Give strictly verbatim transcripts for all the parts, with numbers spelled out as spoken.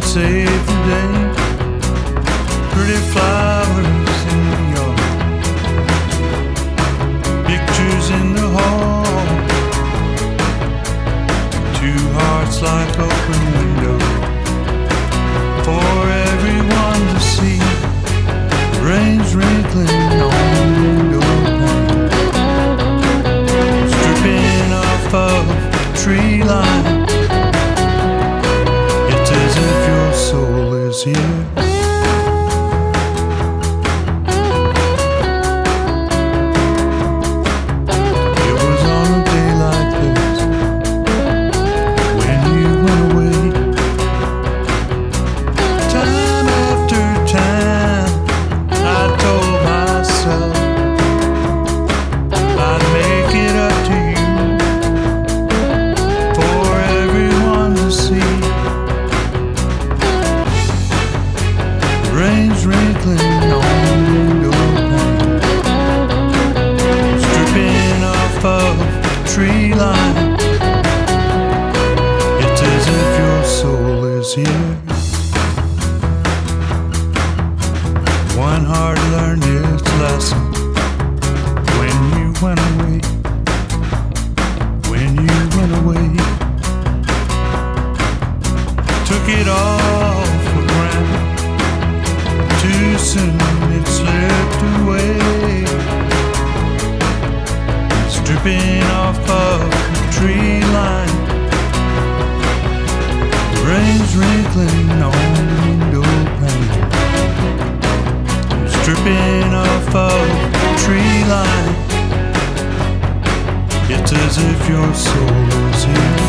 save the day. Pretty flowers in the yard, pictures in the hall, two hearts like open windows for everyone to see. Rain's wrinkling on the window pane, stripping off of the tree line. It's as if your soul is here. It was on a day like this when you went away. Time after time I told myself I'd make it up to you for everyone to see. Rain's wrinkling on the window pane, stripping off of the tree line. It's as if your soul is here. One heart learned its lesson when you went away. When you went away, took it all for granted. Too soon it slipped away, stripping off of the tree line. The rain's wrinkling on the window pane, stripping off of the tree line. It's as if your soul is here.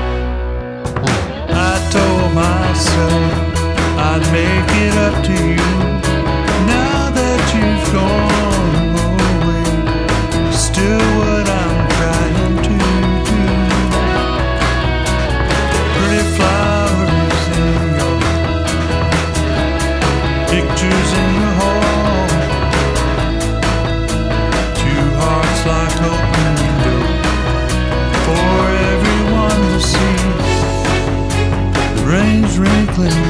I told myself I'd make it up to you. Now that you've gone away, still what I'm trying to do. Pretty flowers in the yard, pictures in the hall, two hearts like open windows for everyone to see. The rain's wrinkling